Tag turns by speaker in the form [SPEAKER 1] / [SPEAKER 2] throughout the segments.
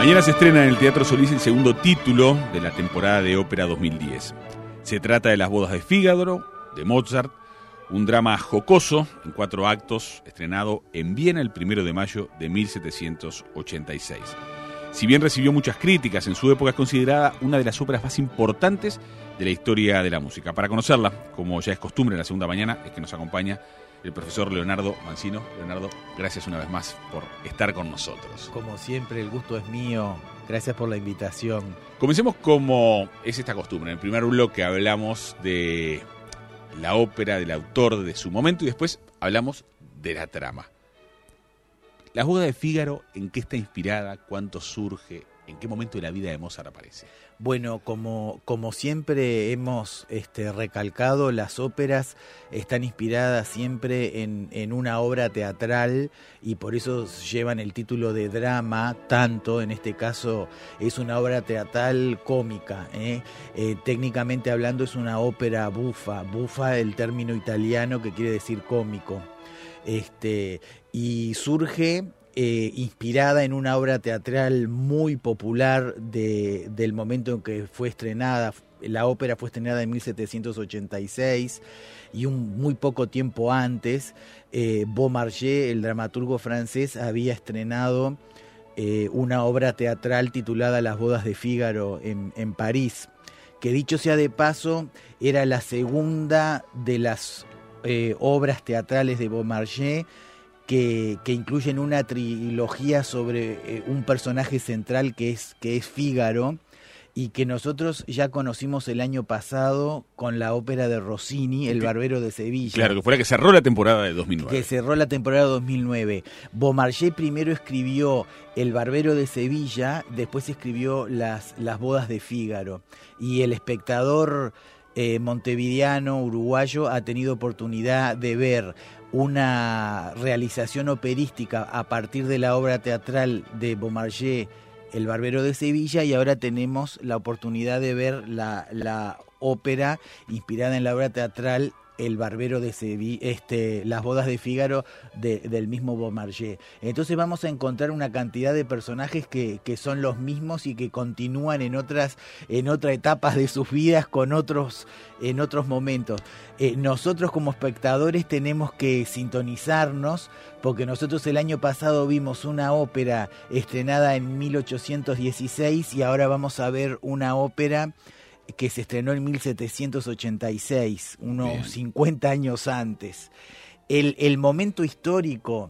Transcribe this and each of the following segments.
[SPEAKER 1] Mañana se estrena en el Teatro Solís el segundo título de la temporada de ópera 2010. Se trata de Las bodas de Fígaro, de Mozart, un drama jocoso en 4 actos, estrenado en Viena el 1 de mayo de 1786. Si bien recibió muchas críticas, en su época es considerada una de las óperas más importantes de la historia de la música. Para conocerla, como ya es costumbre en la segunda mañana, es que nos acompaña el profesor Leonardo Mancino. Leonardo, gracias una vez más por estar con nosotros.
[SPEAKER 2] Como siempre, el gusto es mío. Gracias por la invitación.
[SPEAKER 1] Comencemos como es esta costumbre. En el primer bloque hablamos de la ópera, del autor, de su momento, y después hablamos de la trama. Las bodas de Fígaro, ¿en qué está inspirada? ¿Cuánto surge? ¿En qué momento de la vida de Mozart aparece?
[SPEAKER 2] Bueno, como siempre hemos recalcado, las óperas están inspiradas siempre en una obra teatral y por eso llevan el título de drama, tanto, en este caso es una obra teatral cómica. Técnicamente hablando es una ópera bufa, el término italiano que quiere decir cómico. Y surge inspirada en una obra teatral muy popular del momento en que fue estrenada. La ópera fue estrenada en 1786 y muy poco tiempo antes, Beaumarchais, el dramaturgo francés, había estrenado una obra teatral titulada Las bodas de Fígaro en París, que dicho sea de paso, era la segunda de las obras teatrales de Beaumarchais que incluyen una trilogía sobre un personaje central que es Fígaro, y que nosotros ya conocimos el año pasado con la ópera de Rossini, El Barbero de Sevilla.
[SPEAKER 1] Claro, que fue la que cerró la temporada de 2009.
[SPEAKER 2] Que cerró la temporada de 2009. Beaumarchais primero escribió El Barbero de Sevilla, después escribió Las bodas de Fígaro. Y el espectador montevideano, uruguayo, ha tenido oportunidad de ver una realización operística a partir de la obra teatral de Beaumarchais, El Barbero de Sevilla, y ahora tenemos la oportunidad de ver la ópera inspirada en la obra teatral El Barbero de Sevilla, Las bodas de Fígaro del mismo Beaumarchais. Entonces vamos a encontrar una cantidad de personajes que son los mismos y que continúan en otras etapas de sus vidas en otros momentos. Nosotros como espectadores tenemos que sintonizarnos, porque nosotros el año pasado vimos una ópera estrenada en 1816 y ahora vamos a ver una ópera que se estrenó en 1786, unos Bien. 50 años antes. El momento histórico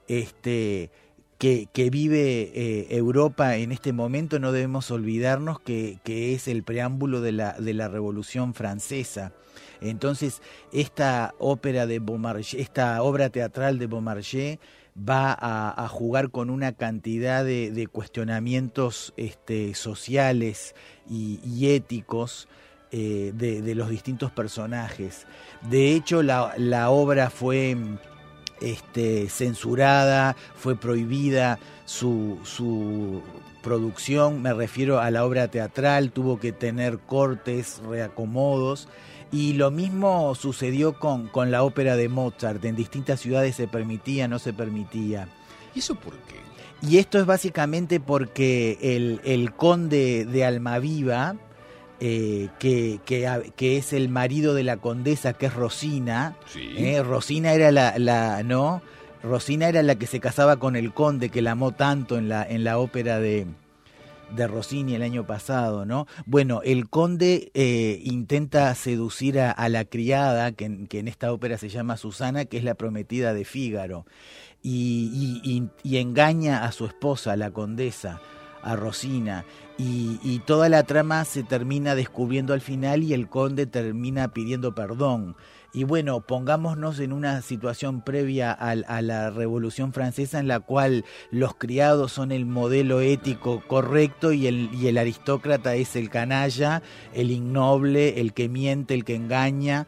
[SPEAKER 2] que vive Europa en este momento, no debemos olvidarnos que es el preámbulo de la Revolución Francesa. Entonces, esta ópera de Beaumarchais, esta obra teatral de Beaumarchais, va a jugar con una cantidad de cuestionamientos sociales y éticos de los distintos personajes. De hecho, la obra fue censurada, fue prohibida su producción, me refiero a la obra teatral, tuvo que tener cortes, reacomodos. Y lo mismo sucedió con la ópera de Mozart. En distintas ciudades se permitía, no se permitía.
[SPEAKER 1] ¿Y eso por qué?
[SPEAKER 2] Y esto es básicamente porque el conde de Almaviva, que es el marido de la condesa, que es Rosina. Sí. Rosina era Rosina era la que se casaba con el conde, que la amó tanto en la ópera de Rossini el año pasado, ¿no? Bueno, el conde intenta seducir a la criada, que en esta ópera se llama Susana, que es la prometida de Fígaro, y engaña a su esposa, la condesa, a Rosina, y toda la trama se termina descubriendo al final y el conde termina pidiendo perdón. Y bueno, pongámonos en una situación previa a la Revolución Francesa, en la cual los criados son el modelo ético correcto y el aristócrata es el canalla, el ignoble, el que miente, el que engaña,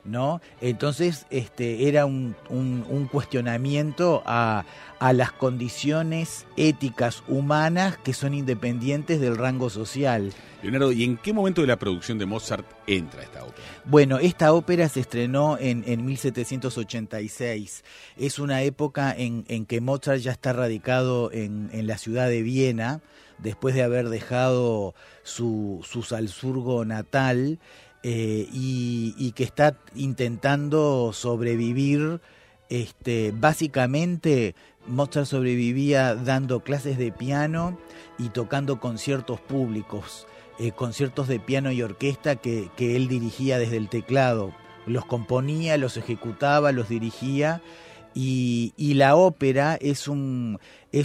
[SPEAKER 2] ¿no? Entonces era un cuestionamiento a las condiciones éticas humanas que son independientes del rango social.
[SPEAKER 1] Leonardo, ¿y en qué momento de la producción de Mozart entra esta ópera?
[SPEAKER 2] Bueno, esta ópera se estrenó en 1786. Es una época en que Mozart ya está radicado en la ciudad de Viena, después de haber dejado su Salzburgo natal, y que está intentando sobrevivir. Básicamente Mozart sobrevivía dando clases de piano y tocando conciertos públicos, conciertos de piano y orquesta que él dirigía desde el teclado. Los componía, los ejecutaba, los dirigía, y la ópera es un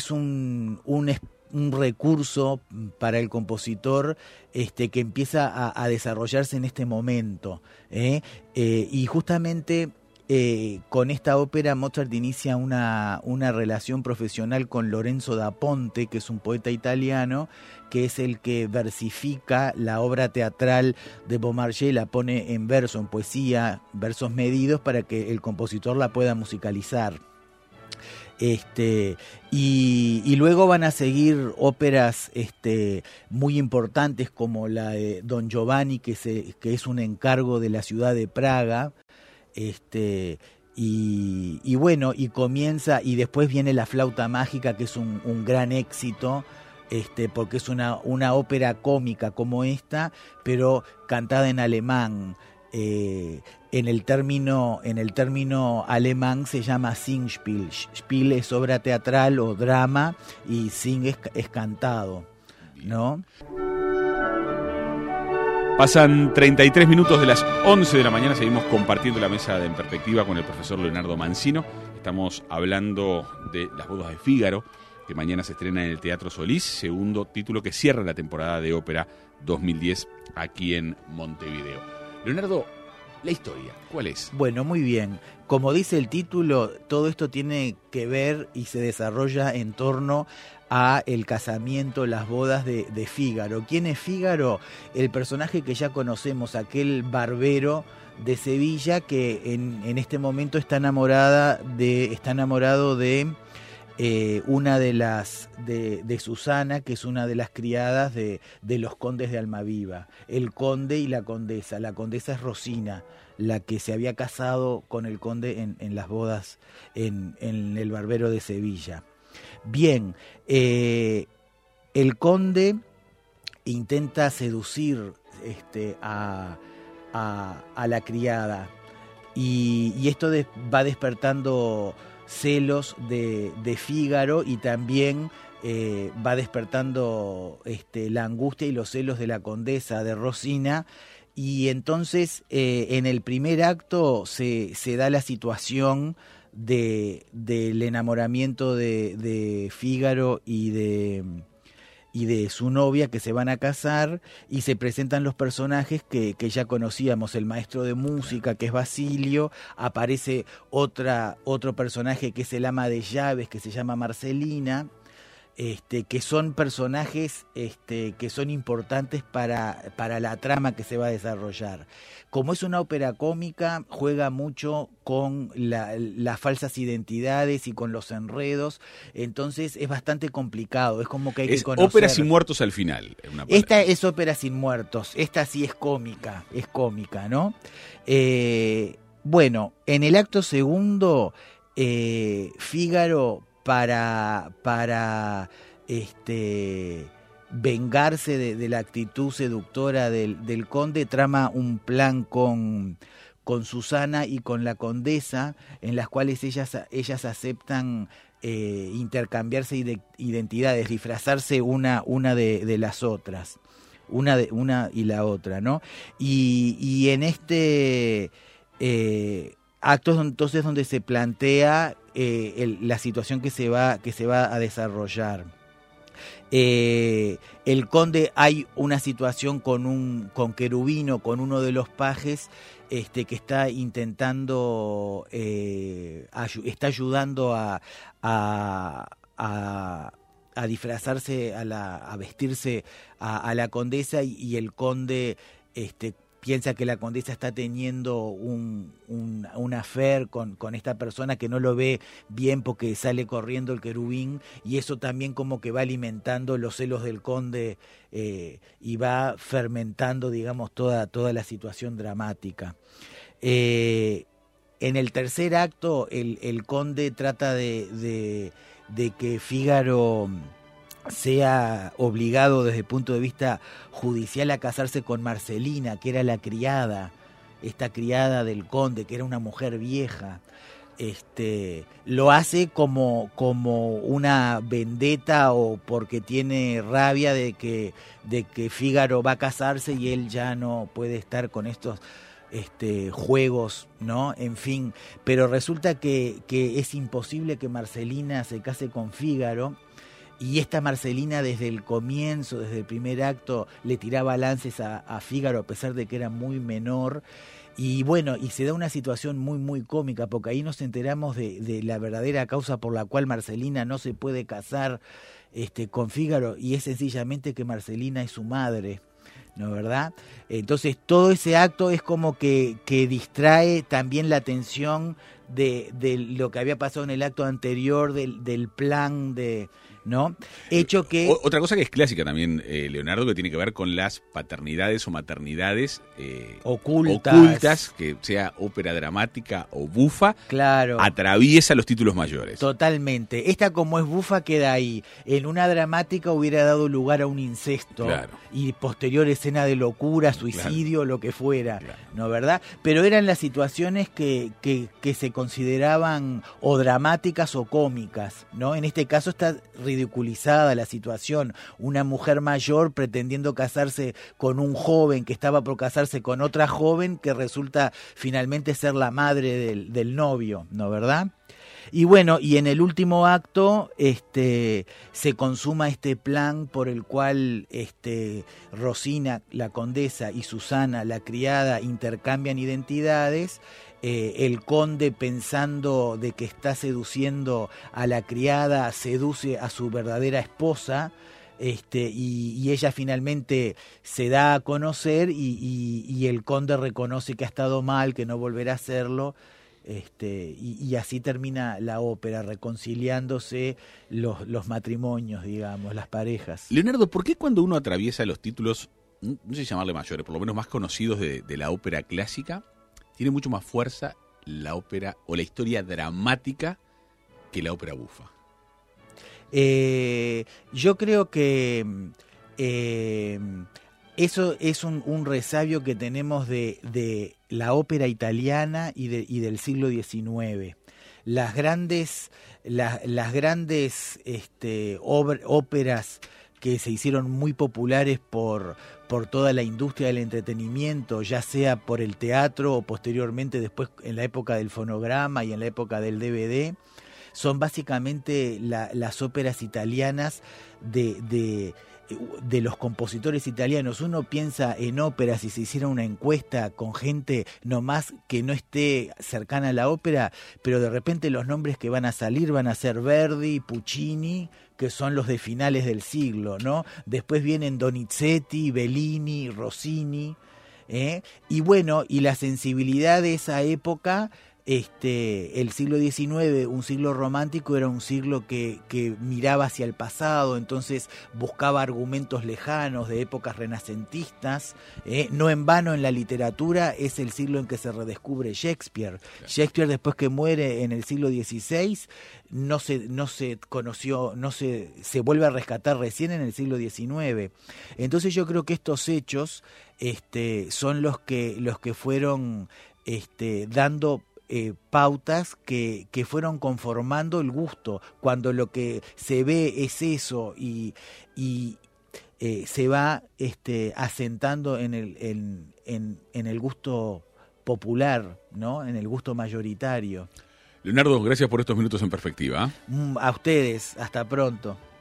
[SPEAKER 2] recurso para el compositor que empieza a desarrollarse en este momento, y justamente con esta ópera Mozart inicia una relación profesional con Lorenzo da Ponte, que es un poeta italiano, que es el que versifica la obra teatral de Beaumarchais, la pone en verso, en poesía, versos medidos, para que el compositor la pueda musicalizar. Y luego van a seguir óperas muy importantes, como la de Don Giovanni, que es un encargo de la ciudad de Praga, y bueno, y comienza, y después viene La flauta mágica, que es un gran éxito, porque es una ópera cómica como esta, pero cantada en alemán. En el término alemán se llama Singspiel. Spiel es obra teatral o drama, y Sing es cantado, ¿no?
[SPEAKER 1] Pasan 33 minutos de las 11 de la mañana, seguimos compartiendo la mesa de En Perspectiva con el profesor Leonardo Mancino. Estamos hablando de Las bodas de Fígaro, que mañana se estrena en el Teatro Solís, segundo título que cierra la temporada de ópera 2010 aquí en Montevideo. Leonardo, la historia, ¿cuál es?
[SPEAKER 2] Bueno, muy bien. Como dice el título, todo esto tiene que ver y se desarrolla en torno a el casamiento, las bodas de Fígaro. ¿Quién es Fígaro? El personaje que ya conocemos, aquel barbero de Sevilla que en este momento está enamorado de una de Susana, que es una de las criadas de los condes de Almaviva, el conde y la condesa. La condesa es Rosina, la que se había casado con el conde en las bodas en el barbero de Sevilla. Bien, el conde intenta seducir a la criada, y esto va despertando celos de Fígaro, y también va despertando la angustia y los celos de la condesa, de Rosina. Y entonces en el primer acto se da la situación del enamoramiento de Fígaro y de su novia, que se van a casar, y se presentan los personajes que ya conocíamos. El maestro de música, que es Basilio, aparece otro personaje que es el ama de llaves, que se llama Marcelina, que son personajes que son importantes para la trama que se va a desarrollar. Como es una ópera cómica, juega mucho con las falsas identidades y con los enredos, entonces es bastante complicado, es como que hay que conocer.
[SPEAKER 1] Ópera sin muertos al final.
[SPEAKER 2] Esta es ópera sin muertos, esta sí es cómica, ¿no? Bueno, en el acto segundo, Fígaro, para vengarse de la actitud seductora del conde, trama un plan con Susana y con la condesa, en las cuales ellas aceptan intercambiarse identidades, disfrazarse una de las otras, una y la otra, ¿no? Y en actos entonces donde se plantea la situación que se va a desarrollar. El conde, hay una situación con Querubino, con uno de los pajes, que está intentando, está ayudando a disfrazarse, a vestirse a la condesa, y el conde piensa que la condesa está teniendo un affair con esta persona que no lo ve bien porque sale corriendo el querubín, y eso también como que va alimentando los celos del conde y va fermentando, digamos, toda la situación dramática. En el tercer acto el conde trata de que Fígaro sea obligado desde el punto de vista judicial a casarse con Marcelina, que era la criada, esta criada del conde, que era una mujer vieja. Lo hace como una vendetta o porque tiene rabia de que Fígaro va a casarse y él ya no puede estar con estos juegos, ¿no? En fin, pero resulta que es imposible que Marcelina se case con Fígaro. Y esta Marcelina desde el comienzo, desde el primer acto, le tiraba lances a Fígaro a pesar de que era muy menor. Y bueno, y se da una situación muy, muy cómica, porque ahí nos enteramos de la verdadera causa por la cual Marcelina no se puede casar con Fígaro, y es sencillamente que Marcelina es su madre, ¿no, verdad? Entonces todo ese acto es como que distrae también la atención de lo que había pasado en el acto anterior, del plan ¿no? Hecho que...
[SPEAKER 1] Otra cosa que es clásica también, Leonardo, que tiene que ver con las paternidades o maternidades ocultas, que sea ópera dramática o bufa,
[SPEAKER 2] claro,
[SPEAKER 1] atraviesa los títulos mayores.
[SPEAKER 2] Totalmente. Esta, como es bufa, queda ahí. En una dramática hubiera dado lugar a un incesto, claro, y posterior escena de locura, suicidio, claro, lo que fuera, claro, ¿no, verdad? Pero eran las situaciones que se consideraban o dramáticas o cómicas, ¿no? En este caso está ridiculizada la situación, una mujer mayor pretendiendo casarse con un joven que estaba por casarse con otra joven que resulta finalmente ser la madre del novio, ¿no, verdad? Y bueno, y en el último acto se consuma este plan por el cual Rosina, la condesa, y Susana, la criada, intercambian identidades. El conde, pensando de que está seduciendo a la criada, seduce a su verdadera esposa, y ella finalmente se da a conocer, y el conde reconoce que ha estado mal, que no volverá a hacerlo, y así termina la ópera, reconciliándose los matrimonios, digamos, las parejas.
[SPEAKER 1] Leonardo, ¿por qué cuando uno atraviesa los títulos, no sé si llamarle mayores, por lo menos más conocidos de la ópera clásica, tiene mucho más fuerza la ópera o la historia dramática que la ópera bufa?
[SPEAKER 2] Yo creo que eso es un resabio que tenemos de la ópera italiana y del siglo XIX. Las grandes óperas que se hicieron muy populares por toda la industria del entretenimiento, ya sea por el teatro o posteriormente después en la época del fonograma y en la época del DVD, son básicamente las óperas italianas de los compositores italianos. Uno piensa en óperas, y si hiciera una encuesta con gente nomás que no esté cercana a la ópera, pero de repente los nombres que van a salir van a ser Verdi, Puccini, que son los de finales del siglo, ¿no? Después vienen Donizetti, Bellini, Rossini, y bueno, y la sensibilidad de esa época, el siglo XIX, un siglo romántico, era un siglo que miraba hacia el pasado, entonces buscaba argumentos lejanos de épocas renacentistas. No en vano en la literatura es el siglo en que se redescubre Shakespeare. Claro. Shakespeare, después que muere en el siglo XVI, no se conoció, se vuelve a rescatar recién en el siglo XIX. Entonces yo creo que estos hechos son los que fueron dando pautas que fueron conformando el gusto. Cuando lo que se ve es eso y se va asentando en el gusto popular, ¿no? En el gusto mayoritario.
[SPEAKER 1] Leonardo, gracias por estos minutos en perspectiva.
[SPEAKER 2] A ustedes, hasta pronto.